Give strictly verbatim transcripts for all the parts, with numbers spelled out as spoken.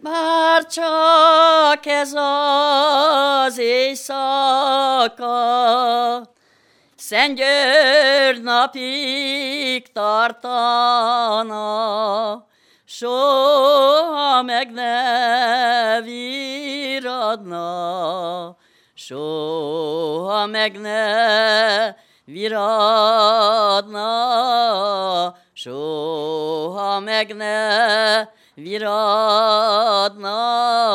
Bár csak ez az éjszaka, Szent György napig tartana, soha meg ne viradna, soha meg ne viradna, soha meg ne viradna.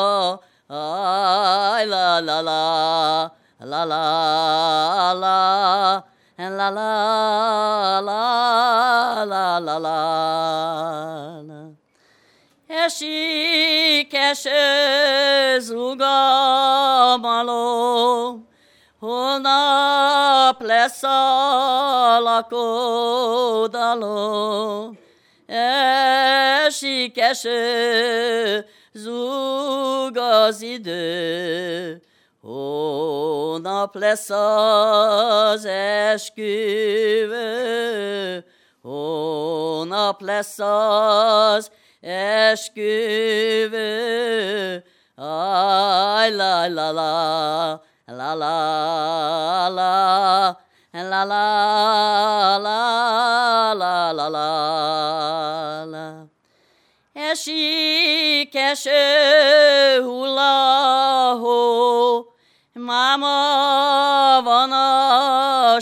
Aj, la la la, la la la, la la la, la la la. Esik eső zugamalom, holnap lesz a lakodalom. Esik eső, zúg az idő, holnap lesz az esküvő, holnap lesz az esküvő. Aj, la la la, la la la, la la la, la la la. Esik eső, hullahó, máma van a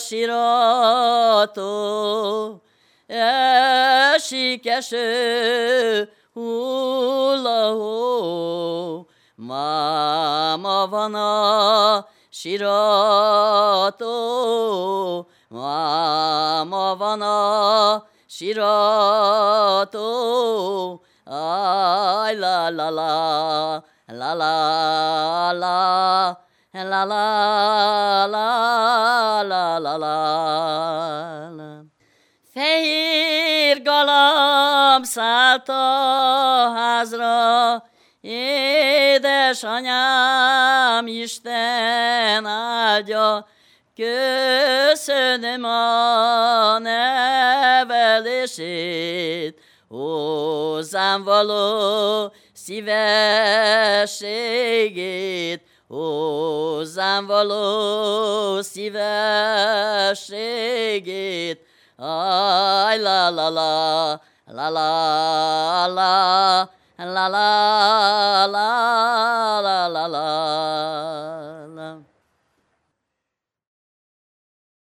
sirató. Esik eső, hullahó, máma van a sirató, máma van a sirató. Aj, la la la, la la la, la la la, la la la. Fehér galamb szállt a házra, édesanyám, Isten áldja, köszönöm a nevelését, hozzám való szívességét, hozzám való szívességét. Aj, la la la, la la la, la la la, la la la.